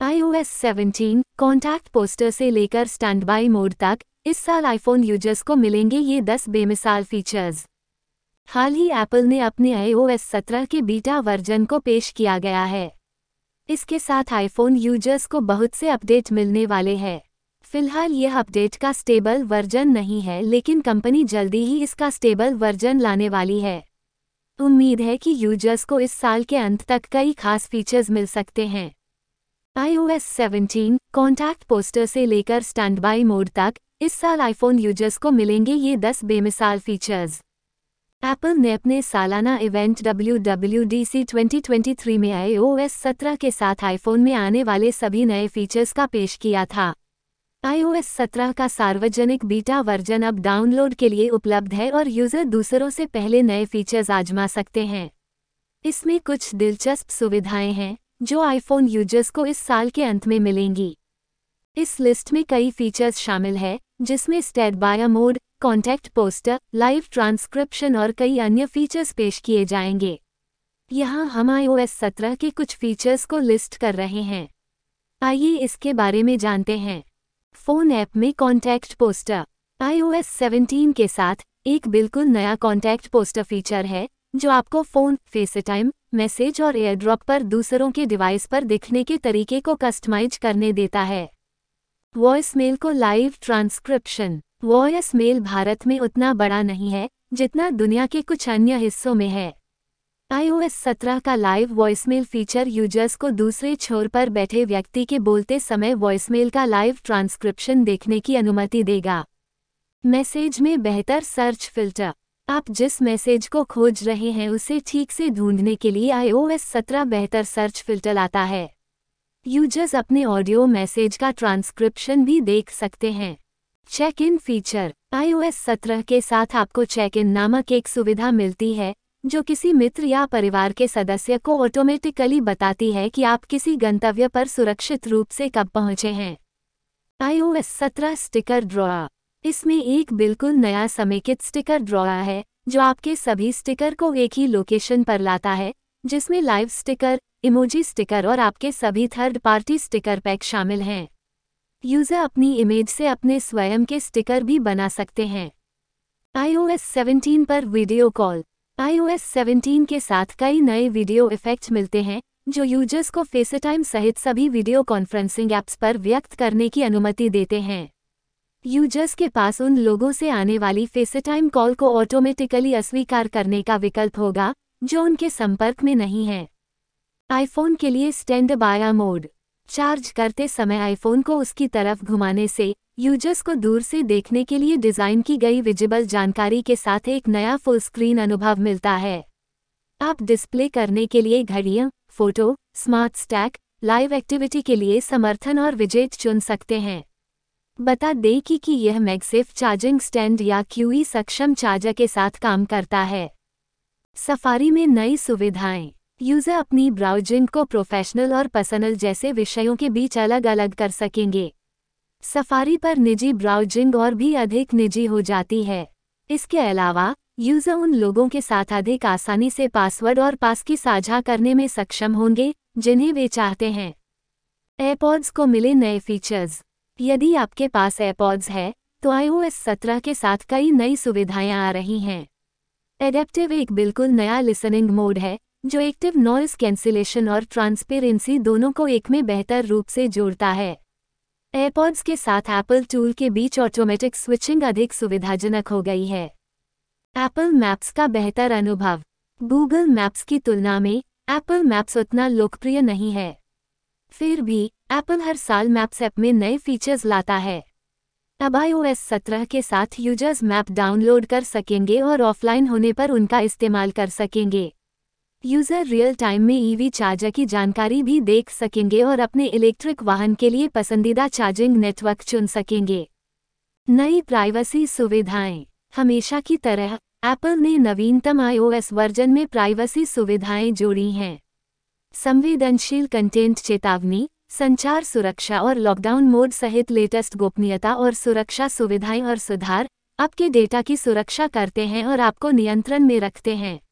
iOS 17 contact poster से लेकर stand by mode तक, इस साल आईफोन यूजर्स को मिलेंगे ये 10 बेमिसाल फीचर्स। हाल ही एप्पल ने अपने iOS 17 के बीटा वर्जन को पेश किया गया है। इसके साथ आईफोन यूजर्स को बहुत से अपडेट मिलने वाले हैं। फिलहाल यह अपडेट का स्टेबल वर्जन नहीं है, लेकिन कंपनी जल्दी ही इसका स्टेबल वर्जन लाने वाली है। उम्मीद है कि यूजर्स को इस साल के अंत तक कई खास फीचर्स मिल सकते हैं। iOS 17 कॉन्टैक्ट पोस्टर से लेकर स्टैंड बाई मोड तक, इस साल आईफोन यूजर्स को मिलेंगे ये 10 बेमिसाल फीचर्स। एप्पल ने अपने सालाना इवेंट WWDC 2023 में iOS 17 के साथ आईफोन में आने वाले सभी नए फीचर्स का पेश किया था। iOS 17 का सार्वजनिक बीटा वर्जन अब डाउनलोड के लिए उपलब्ध है और यूजर दूसरों से पहले नए फीचर्स आजमा सकते हैं। इसमें कुछ दिलचस्प सुविधाएं हैं जो आईफोन यूजर्स को इस साल के अंत में मिलेंगी। इस लिस्ट में कई फीचर्स शामिल हैं, जिसमें standby mode, contact poster, live transcription और कई अन्य फीचर्स पेश किए जाएंगे। यहाँ हम iOS 17 के कुछ फीचर्स को लिस्ट कर रहे हैं। आइए इसके बारे में जानते हैं। फोन ऐप में कॉन्टैक्ट पोस्टर। iOS 17 के साथ एक बिल्कुल नया कॉन्टैक्ट पोस्टर फीचर है, जो आपको फ़ोन, फेसटाइम, मैसेज और एयरड्रॉप पर दूसरों के डिवाइस पर दिखने के तरीके को कस्टमाइज करने देता है। वॉइस मेल को live transcription. Voicemail Bharat में उतना बड़ा नहीं है जितना दुनिया के कुछ अन्य हिस्सों में है। iOS 17 का लाइव वॉइसमेल फीचर यूजर्स को दूसरे छोर पर बैठे व्यक्ति के बोलते समय वॉइसमेल का लाइव ट्रांसक्रिप्शन देखने की अनुमति देगा। मैसेज में बेहतर सर्च फिल्टर। आप जिस मैसेज को खोज रहे हैं उसे ठीक से ढूंढने के लिए iOS 17 बेहतर सर्च फिल्टर लाता है। यूजर्स अपने ऑडियो मैसेज का ट्रांसक्रिप्शन भी देख सकते हैं। Check in feature. iOS 17 के साथ आपको चेक इन नामक एक सुविधा मिलती है, जो किसी मित्र या परिवार के सदस्य को ऑटोमेटिकली बताती है कि आप किसी गंतव्य पर सुरक्षित रूप से कब पहुंचे हैं। iOS 17 sticker drawer. इसमें एक बिल्कुल नया समेकित स्टिकर ड्रॉअर है, जो आपके सभी स्टिकर को एक ही लोकेशन पर लाता है, जिसमें लाइव स्टिकर, इमोजी स्टिकर और आपके सभी थर्ड पार्टी स्टिकर पैक शामिल हैं। यूजर अपनी इमेज से अपने स्वयं के स्टिकर भी बना सकते हैं। iOS 17 पर वीडियो कॉल। iOS 17 के साथ कई नए वीडियो इफेक्ट मिलते हैं, जो यूजर्स को फेसटाइम सहित सभी वीडियो कॉन्फ्रेंसिंग ऐप्स पर व्यक्त करने की अनुमति देते हैं। यूजर्स के पास उन लोगों से आने वाली फेसटाइम कॉल को ऑटोमेटिकली अस्वीकार करने का विकल्प होगा, जो उनके संपर्क में नहीं है। आईफोन के लिए स्टैंड बाय मोड। चार्ज करते समय आईफोन को उसकी तरफ घुमाने से यूजर्स को दूर से देखने के लिए डिज़ाइन की गई विजिबल जानकारी के साथ एक नया फुल स्क्रीन अनुभव मिलता है। आप डिस्प्ले करने के लिए घड़ियां, photo, smart stack, live activity के लिए समर्थन और विजेट चुन सकते हैं। बता दें कि यह मैगसेफ चार्जिंग स्टैंड या QE सक्षम चार्जर के साथ काम करता है। सफारी में नई सुविधाएं। यूजर अपनी ब्राउजिंग को प्रोफेशनल और पर्सनल जैसे विषयों के बीच अलग अलग कर सकेंगे। सफारी पर निजी ब्राउजिंग और भी अधिक निजी हो जाती है। इसके अलावा यूजर उन लोगों के साथ अधिक आसानी से पासवर्ड और पासकी साझा करने में सक्षम होंगे जिन्हें वे चाहते हैं। एयरपॉड्स को मिले नए फीचर्स। यदि आपके पास एयरपॉड्स है तो iOS 17 के साथ कई नई सुविधाएं आ रही हैं। एडेप्टिव एक बिल्कुल नया लिसनिंग मोड है, जो एक्टिव नॉइस कैंसिलेशन और ट्रांसपेरेंसी दोनों को एक में बेहतर रूप से जोड़ता है। एयरपॉड्स के साथ एप्पल टूल के बीच ऑटोमेटिक स्विचिंग अधिक सुविधाजनक हो गई है। एप्पल मैप्स का बेहतर अनुभव। गूगल मैप्स की तुलना में एप्पल मैप्स उतना लोकप्रिय नहीं है। फिर भी एप्पल हर साल मैप्स ऐप में नए फीचर्स लाता है। अब iOS 17 के साथ यूजर्स मैप डाउनलोड कर सकेंगे और ऑफलाइन होने पर उनका इस्तेमाल कर सकेंगे। यूजर रियल टाइम में EV चार्जर की जानकारी भी देख सकेंगे और अपने इलेक्ट्रिक वाहन के लिए पसंदीदा चार्जिंग नेटवर्क चुन सकेंगे। नई प्राइवेसी सुविधाएं। हमेशा की तरह एप्पल ने नवीनतम iOS वर्जन में प्राइवेसी सुविधाएं जोड़ी हैं। संवेदनशील कंटेंट चेतावनी, संचार सुरक्षा और लॉकडाउन मोड सहित लेटेस्ट गोपनीयता और सुरक्षा सुविधाएं और सुधार आपके डेटा की सुरक्षा करते हैं और आपको नियंत्रण में रखते हैं।